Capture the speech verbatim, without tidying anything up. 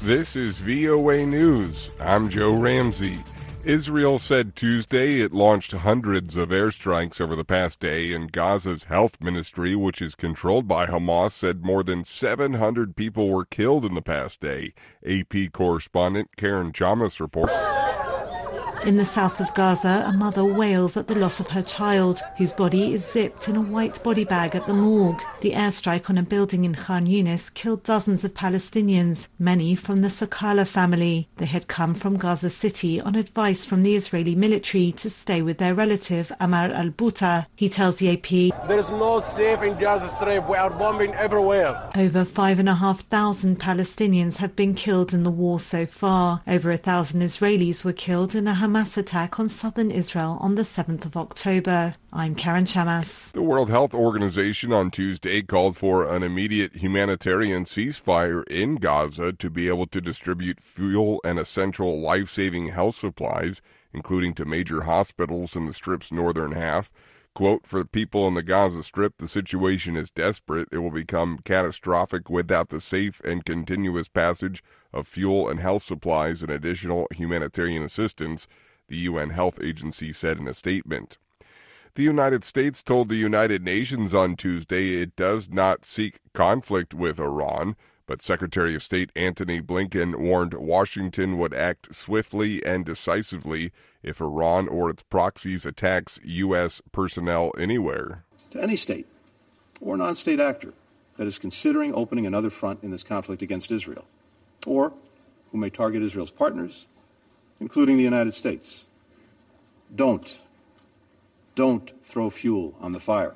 This is V O A News. I'm Joe Ramsey. Israel said Tuesday it launched hundreds of airstrikes over the past day, and Gaza's health ministry, which is controlled by Hamas, said more than seven hundred people were killed in the past day. A P correspondent Karen Chamas reports. In the south of Gaza, a mother wails at the loss of her child, whose body is zipped in a white body bag at the morgue. The airstrike on a building in Khan Yunis killed dozens of Palestinians, many from the Sakala family. They had come from Gaza City on advice from the Israeli military to stay with their relative, Amar al-Buta. He tells the A P, "There is no safe in Gaza Strip. We are bombing everywhere." Over five and a half thousand Palestinians have been killed in the war so far. Over a thousand Israelis were killed in a Hamas Hamas attack on southern Israel on the seventh of October. I'm Karen Chamas. The World Health Organization on Tuesday called for an immediate humanitarian ceasefire in Gaza to be able to distribute fuel and essential life-saving health supplies, including to major hospitals in the Strip's northern half. Quote, "For the people in the Gaza Strip, the situation is desperate. It will become catastrophic without the safe and continuous passage of fuel and health supplies and additional humanitarian assistance," the U N Health Agency said in a statement. The United States told the United Nations on Tuesday it does not seek conflict with Iran, but Secretary of State Antony Blinken warned Washington would act swiftly and decisively if Iran or its proxies attacks U S personnel anywhere. To any state or non-state actor that is considering opening another front in this conflict against Israel, or who may target Israel's partners, including the United States, don't, don't throw fuel on the fire.